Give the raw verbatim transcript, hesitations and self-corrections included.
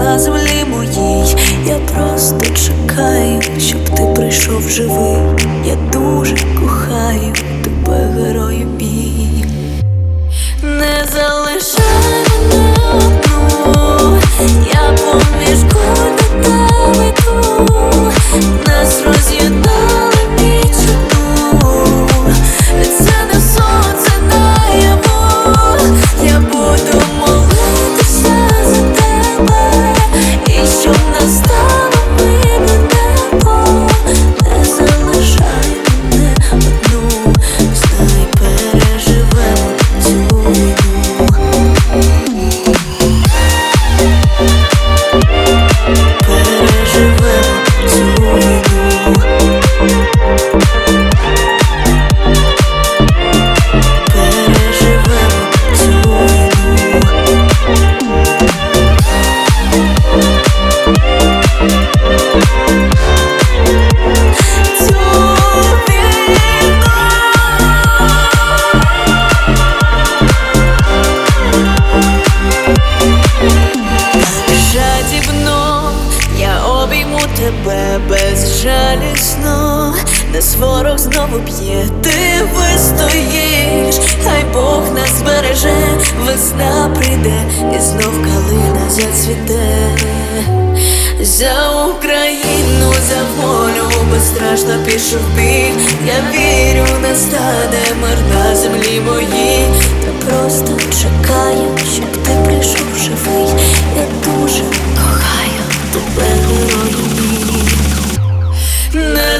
на землі моїй. Я просто чекаю, щоб ти прийшов живий. Я дуже кохаю тебе, герою мій. Не залишай мене одну, я поміж кутами йду. Нас роз'єднали ніч одну, це не сон, це наяву. Я буду молитися за тебе, і щоб настало мирне небо. Не залишай мене одну, знай, переживемо цю війну. Переживемо цю війну. Переживемо цю війну. Цю війну. Так жадібно я обійму тебе безжалісно. Нас ворог знову б'є, ти вистоїш. Хай Бог нас збереже, весна прийде, і знов калина зацвіте. За Україну, за волю безстрашно пішов бій. Я вірю, настане мир на землі моїй. Та просто чекаю, щоб ти прийшов живий. Я дуже кохаю тебе, герою мій. Не